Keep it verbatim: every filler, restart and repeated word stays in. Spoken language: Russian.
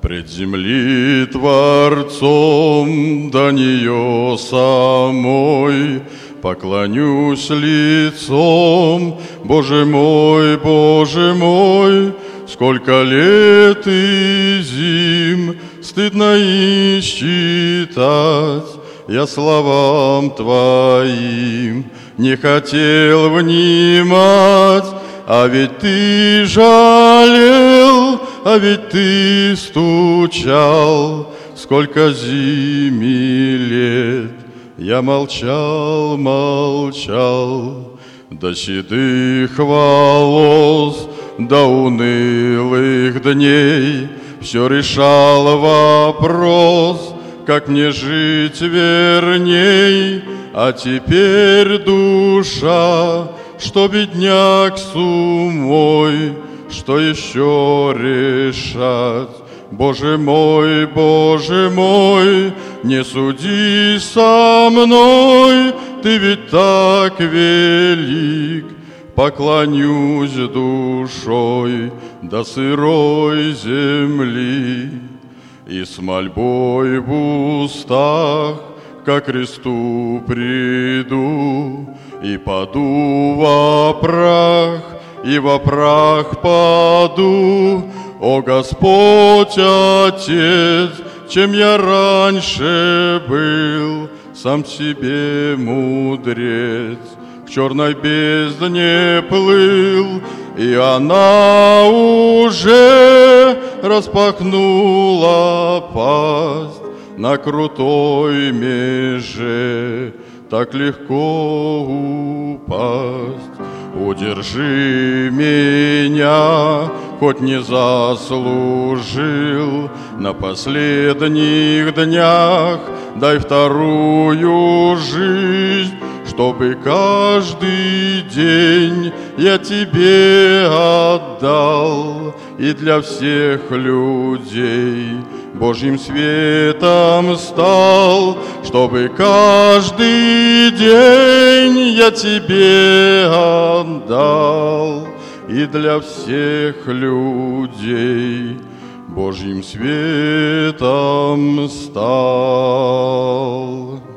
Пред земли Творцом до нее самой поклонюсь лицом. Боже мой, Боже мой, сколько лет и зим стыдно и считать я словам Твоим не хотел внимать. А ведь Ты жалел, а ведь Ты стучал, сколько зиме лет я молчал, молчал. До седых волос, до унылых дней все решал вопрос, как мне жить верней. А теперь душа, что бедняк с умой, что еще решать? Боже мой, Боже мой, не суди со мной, Ты ведь так велик. Поклонюсь душой до сырой земли и с мольбой в устах ко кресту приду и паду во прах, и во прах паду. О Господь Отец, чем я раньше был, сам себе мудрец, к черной бездне плыл, и она уже распахнула пасть на крутой меже, так легко упасть. Удержи меня, хоть не заслужил, на последних днях дай вторую жизнь, чтобы каждый день я Тебе отдал и для всех людей Божьим светом стал, чтобы каждый день я Тебе отдал и для всех людей Божьим светом стал.